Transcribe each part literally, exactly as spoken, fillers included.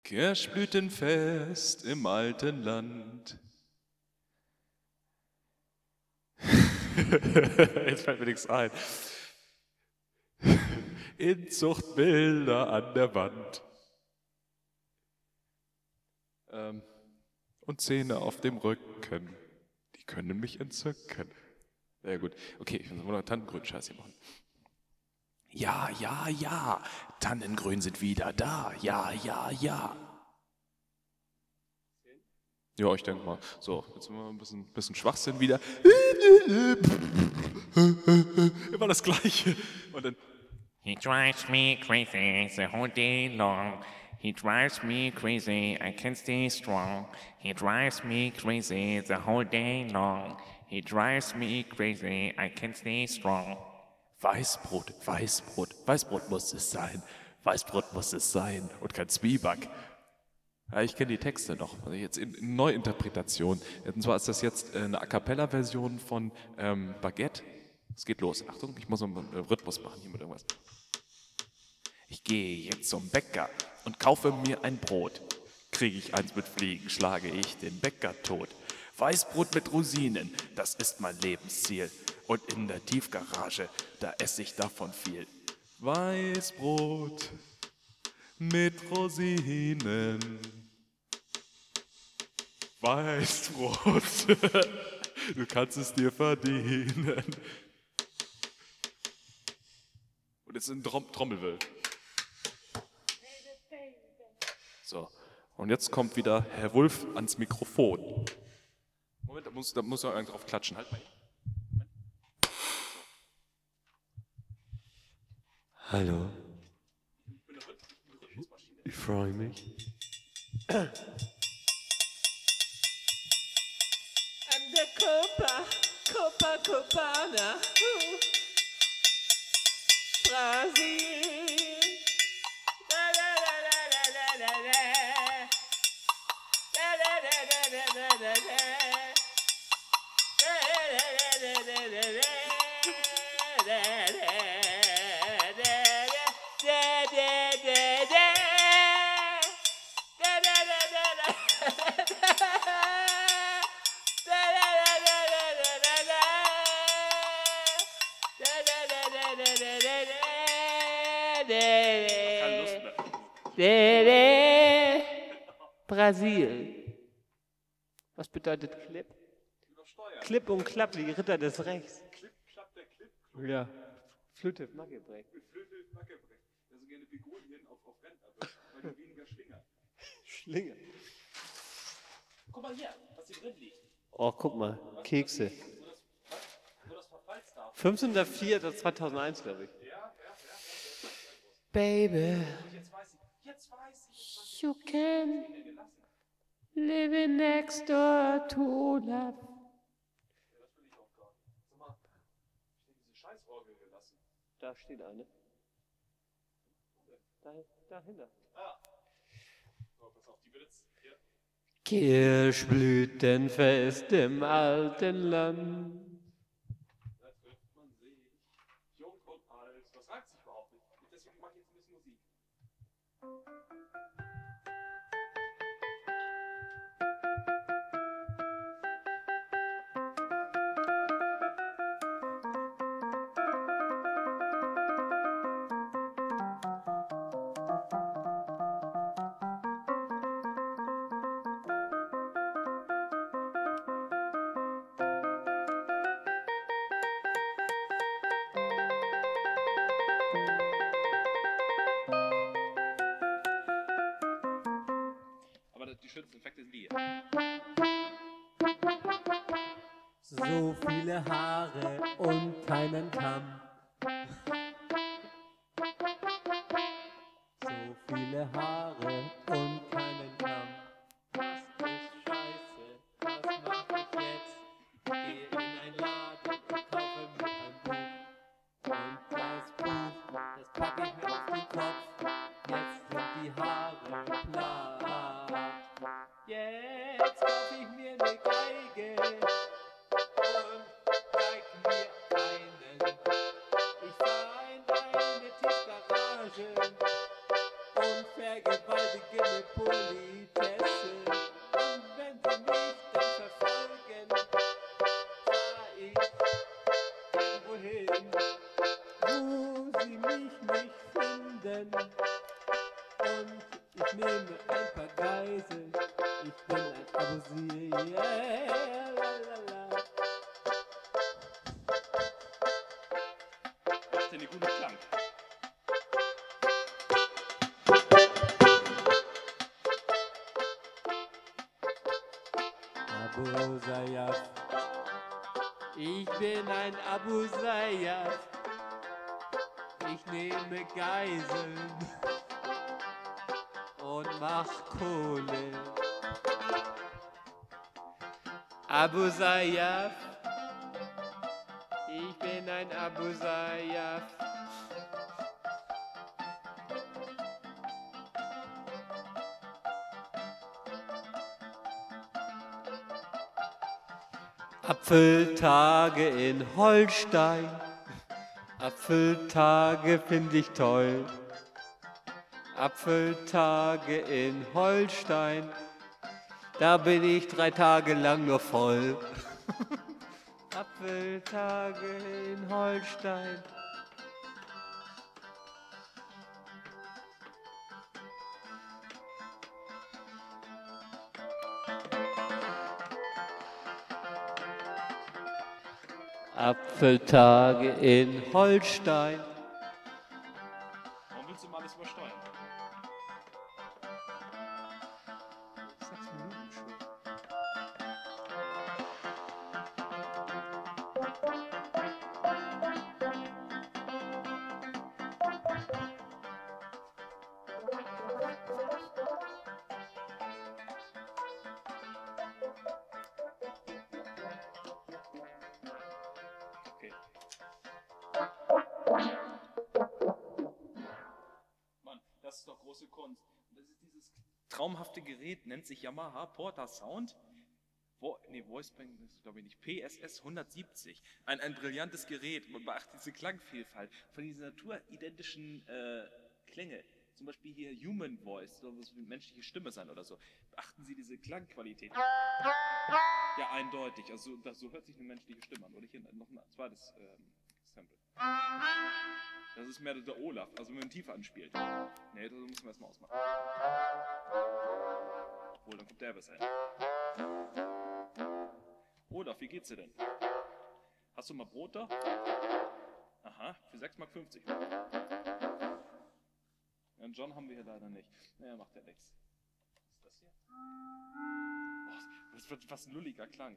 Kirschblütenfest im alten Land. Jetzt fällt mir nichts ein. Inzuchtbilder an der Wand. Ähm, und Zähne auf dem Rücken. Die können mich entzücken. Sehr gut. Okay, ich muss mal noch Tannengrün-Scheiß hier machen. Ja, ja, ja. Tannengrün sind wieder da. Ja, ja, ja. Ja, ich denke mal. So, jetzt haben wir ein bisschen, bisschen Schwachsinn wieder. Immer das Gleiche. Und dann. He drives me crazy the whole day long. He drives me crazy, I can't stay strong. He drives me crazy the whole day long. He drives me crazy, I can't stay strong. Weißbrot, Weißbrot, Weißbrot muss es sein. Weißbrot muss es sein und kein Zwieback. Ja, ich kenne die Texte noch, also jetzt in, in Neuinterpretation. Und zwar ist das jetzt eine A Cappella-Version von ähm, Baguette. Es geht los. Achtung, ich muss einen Rhythmus machen hier mit irgendwas. Ich gehe jetzt zum Bäcker und kaufe mir ein Brot. Kriege ich eins mit Fliegen, schlage ich den Bäcker tot. Weißbrot mit Rosinen, das ist mein Lebensziel. Und in der Tiefgarage, da esse ich davon viel. Weißbrot mit Rosinen. Weißbrot, du kannst es dir verdienen. Und jetzt ein Trom- Trommelwirbel. So, und jetzt kommt wieder Herr Wulff ans Mikrofon. Moment, da muss, da muss er drauf klatschen. Halt mal. Hallo. Ich freue mich. I'm the Copa, Copa Copana, Brasil. La la la la la la la la. La la la la la la la la. La la la la la la la la. La la Brasil. Was bedeutet Clip? Clip und Klapp, die Ritter des Rechts. Clip, klappt der Clip. Ja. Flöte, Mackebrech. Flöte, Mackebrech. Der so gerne Figurien auf, auf Rentner, weil die weniger Schlinger. Schlinge. Guck mal hier, was hier drin liegt. Oh, guck mal, Kekse. Nur das Verfallsdatum. fünfzehnter zweitausendeins, glaube ich. Ja, ja, ja. Baby, Jetzt weiß ich, jetzt weiß ich. you can live next door to love. Das will ich auch gar nicht. Sag mal, ich habe diese Scheißorgel gelassen. Da steht eine. Da, dahinter. Ah. So, pass auf, die wird jetzt hier. Kirschblütenfest im alten Land. Da trifft man sich. Jung und alt. Das reimt sich überhaupt nicht. Deswegen mache ich jetzt ein bisschen Musik. Die schönsten Effekte sind die. So viele Haare und keinen Kamm. So viele Haare und keinen Kamm. Das ist scheiße, was mach ich jetzt? Gehe in ein Laden und kaufe mir ein Buch. Und das Buch, das pack ich mir auf den Kopf. Jetzt sind die Haare platt. Jetzt kauf ich mir ne Geige und zeig mir einen. Ich fahr in eine Tiefgarage und der gewaltige Politesse. Und wenn sie mich dann verfolgen, fahr ich wohin, wo sie mich nicht finden. Und ich nehme ein paar Geiseln, ich bin ein Abusier, yeah, la, la, la. Das ist denn ein guter Klang. Abu Sayyaf, ich bin ein Abu Sayyaf, ich nehme Geiseln und mach Kohle. Abu Sayyaf, ich bin ein Abu Sayyaf. Apfeltage in Holstein, Apfeltage find ich toll. Apfeltage in Holstein, da bin ich drei Tage lang nur voll. Apfeltage in Holstein. Apfeltage in Holstein. Warum willst du mal alles übersteuern? Sechs Minuten schon. Okay. Mann, das ist doch große Kunst. Und das ist dieses traumhafte Gerät, nennt sich Yamaha Porta Sound. Wo, nee, Voicebank ist glaube ich nicht. P S S hundertsiebzig. Ein, ein brillantes Gerät. Man beachtet diese Klangvielfalt von diesen naturidentischen äh, Klänge. Zum Beispiel hier Human Voice, soll was wie menschliche Stimme sein oder so. Beachten Sie diese Klangqualität. Ja, eindeutig. Also das, so hört sich eine menschliche Stimme an. Oder hier noch ein zweites ähm, Sample. Das ist mehr der Olaf, also wenn man tiefer anspielt. Nee, das müssen wir erstmal ausmachen. Obwohl, dann kommt der besser hin. Olaf, wie geht's dir denn? Hast du mal Brot da? Aha, für sechs Mark fünfzig. Ja, John haben wir hier leider nicht. Naja, macht ja nichts. Was ist das hier? Oh, das wird fast ein lulliger Klang.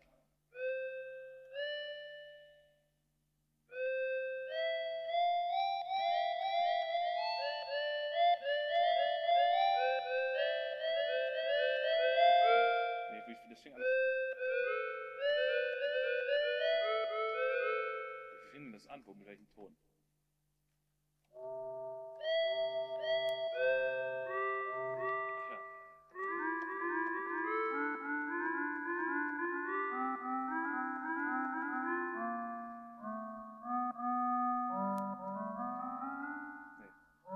Nee, wie viel das fing alles. Wie fing denn das an? Wo, mit welchem Ton? Ach ja. Nee.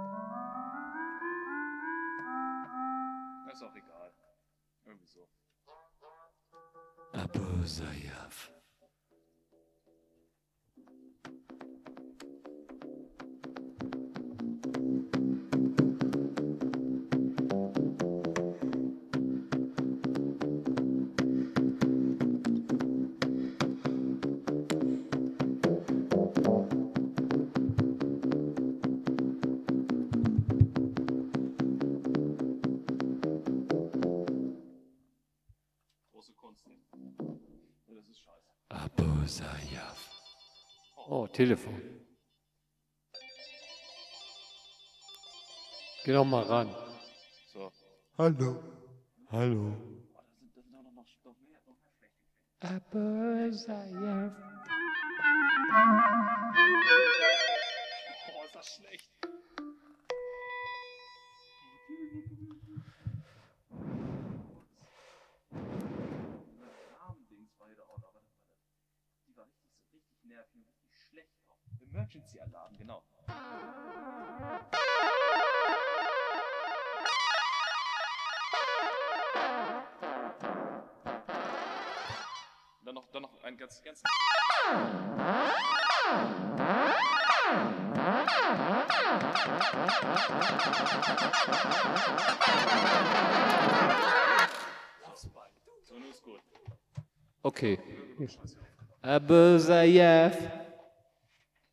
Das ist auch egal. Irgendwie so. Abu Sayyaf. Große Kunst. Ne? Ja, das ist scheiße. Abu Sayyaf. Oh, Telefon. Geh doch mal ran. So. Hallo. Hallo. Oh, das sind, das sind doch noch, noch mehr, noch mehr schlechte. Abu Sayyaf. Oh, ist das schlecht. Armdings war hier da auch noch. Warte, warte. Die war richtig, so richtig nervig und richtig schlecht auch. Emergency Alarm, genau. noch, dann noch ein ganz, ganz... So, nun ist gut. Okay. Abu Sayyaf.